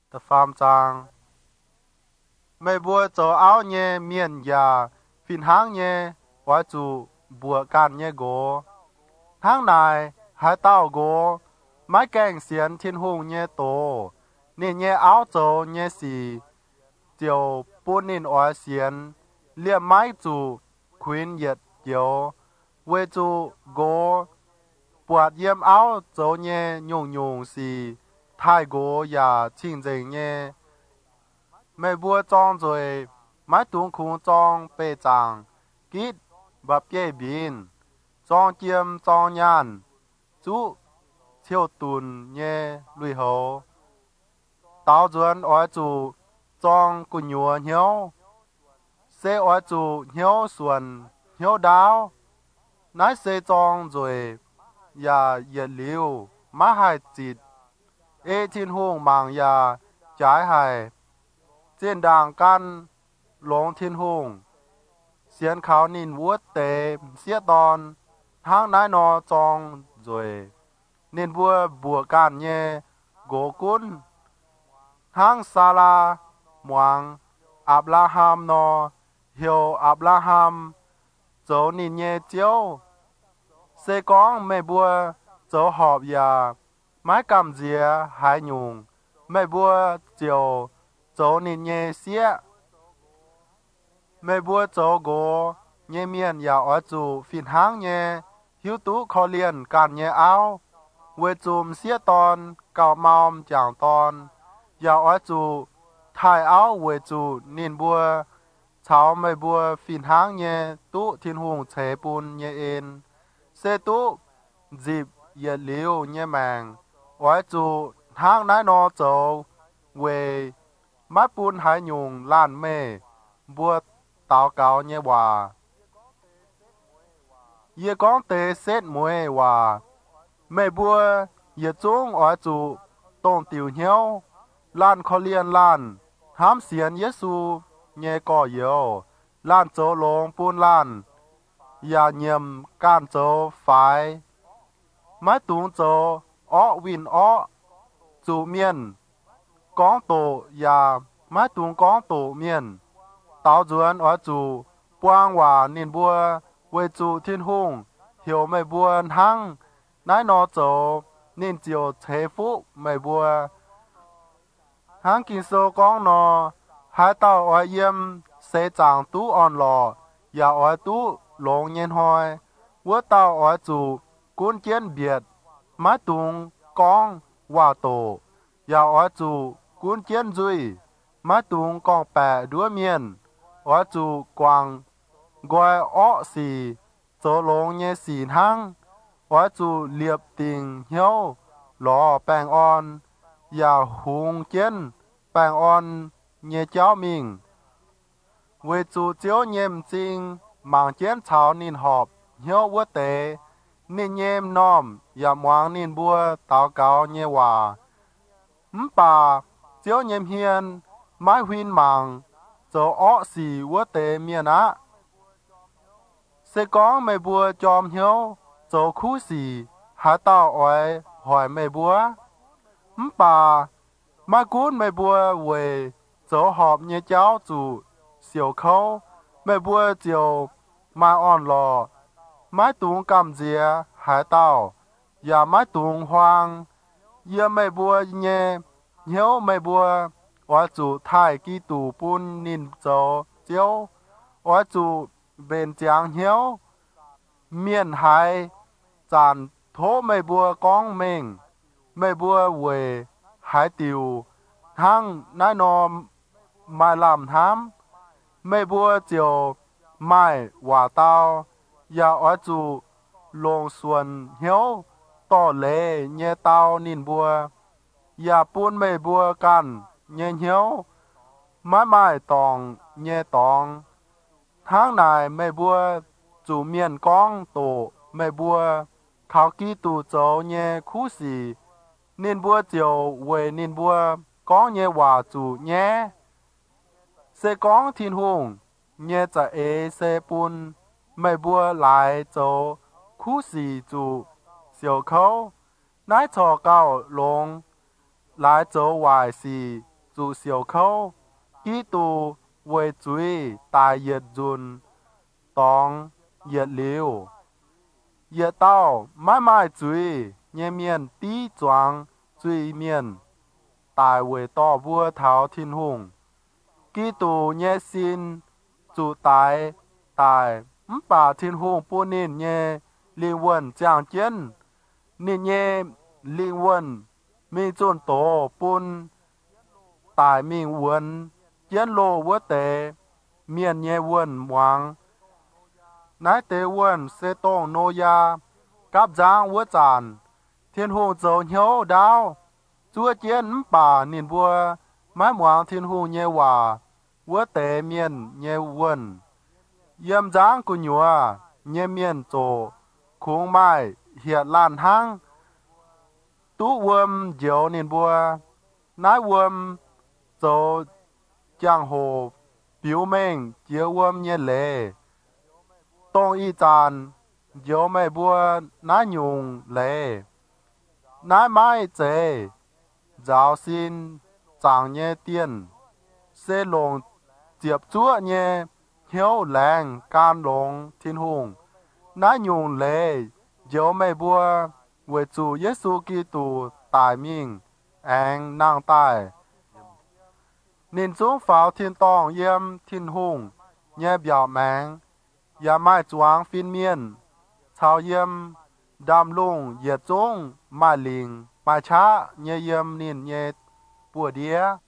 the farm chang mày bùa cho áo nhẹ miền già phiền háng nhẹ quá chủ bùa can nhẹ gỗ tháng này hai tao gỗ mái kèn xiên thiên hùng nhẹ tổ nên nhẹ áo cho nhẹ xì chiều bốn nên oai xiên liệm mái chủ khuyên nhiệt chiều quê chủ gỗ bùa yếm áo cho nhẹ nhung nhung xì thái gỗ ya chinh dình nhẹ mày bùa trong rồi mái tung khung trong bê chàng kít bập kê bin trong chiêm trong nhàn chú chiêu tùn nhé lùi hậu tao duân ở chủ trong cù nhùa hiếu xe ở chủ hiếu xuân hiếu đáo nái xe trong rồi ya nhiệt liu má hai chít ê thiên hùng mạng ya trái hai trên đàng can lông thiên hùng xiên khảo nín vuốt tề xiết đòn hang nái nọ trong rồi nên vua bùa can nhé gỗ cún hang sala muang Abraham nọ hiệu Abraham dấu nín nhé chiếu xe con mẹ bùa dấu họp ya mái cầm dìa hai nhung mẹ bùa chiều dấu nín nhé xía mẹ bùa dấu gỗ nhé miền ya ở chủ phiền hang nhé hiếu tú khó liền can nhé áo quê chùm xía tòn cào mòm chẳng tòn ya ở chủ thái áo quê chủ nín bùa cháu mẹ bùa phiền hang nhé tú thiên hùng chế bùn nhé in xe tú dịp nhiệt liu nhé màng ở chủ hang nái nọ dấu quê mắt bùn hải nhung lan mê bùa tao cáo nhé hòa ye con tê xét muê hòa mẹ bùa ye chung ở chủ tông tiểu hiếu lan khó liên lan hám xiên Giêsu nhé có yếu lan chỗ lông bùn lan ya nhiệm can chỗ phải mái tung chỗ ó win ó chủ miền con tổ ya mái tung con tổ miền tao duân ở chủ quang hòa nín bùa về chủ thiên hùng hiểu mày bùa hăng nái nó chỗ nín chiều chế phúc mày bùa hăng kinh số con nó hai tao ở yếm sẽ chẳng tú on lò ya ở tú lông nhiên hoi vua tao ở chủ cuốn chiến biệt mái tung con hòa tổ ya ở chủ cuốn chiến duy mái tung con bè đua miền ở chủ quang gọi ọ xì chỗ lông nhé xì hăng ở chủ liệp tình hiếu lò bèng on ya hùng chiến bèng on nhé cháu mình về chủ chiếu nhém chính mạng chiến cháo nín họp hiếu vua tế nín nhém nòm ya moang nín bùa tao cáo nhé hòa bà chiếu nhém hiền mái huyên mạng chỗ ọ xì vua tế miền á sẽ có mẹ bùa chòm hiếu chỗ khu xì há tao oi hỏi mẹ bùa bà mai cún mẹ bùa về chỗ họp nhé cháu chủ siêu khâu mẹ bùa chiều mai on lò mái tung cầm dìa há tao ya mái tung hoang ya mẹ bùa nhé hiếu mẹ bùa ở chủ thái kỳ tù bún nín chỗ chiếu ở chủ bên giang hiếu miền hải chàn thố mày bùa con mình mày bùa về hải tiều hang nái nò mai làm thám mày bùa chiều mai hòa tao ya ở chủ lông xuân hiếu tỏ lệ nhé tao nín bùa ya bún mày bùa can nhé hiếu mãi mãi tòng nhé tòng tháng này mày bùa chủ miền con tổ mày bùa khảo kỹ tù châu nhé khu xì nên bùa chiều về nên bùa có nhé hòa chủ nhé sẽ có thiên hùng nhé trả ế sẽ bùn mày bùa lại châu khu xì chủ siêu khâu nái trò cao lông lại châu hoài xì chủ siêu khâu Kitô với chuối tài yết dùn tòng yết liu yết tao mãi mãi chuối nhẹ miền tí choáng chuối miền tài với to vua tháo thiên hùng Kitô nhẹ xin chủ tài tài bà thiên hùng bố nên nhẹ linh quân chẳng chiến nên nhẹ linh quân mình chôn tổ bún tài mình quân chiến lô vua tệ miền nhẹ quân hoàng nái tế quân sẽ tông nô ya cáp giang vua tràn thiên hùng dấu nhớ đào chúa chiến bà nên vua mái hoàng thiên hùng nhẹ hòa vua tệ miền nhẹ quân yếm giang của nhua nhẹ miền tổ khung mai hiện lan hang tú vườm diệu nên vua nái vườm dấu giang hồ biểu minh chiếu vườm nhẹ lệ tông y tràn diệu mẹ vua nái nhung lệ nái mai chế giáo xin chẳng nhẹ tiền sẽ lồng tiếp chúa nhẹ hiếu làng can lồng thiên hùng nái nhung lệ diệu mẹ vua với chủ Giêsu Kitô tài mình anh năng tài nên chúng pháo thiên tông yếm thiên hùng nhẹ biểu mạng ya mai chuang phiên miên chào yếm đam lung yết trung mai linh mai cha nhẹ yếm nên nhẹ bùa đĩa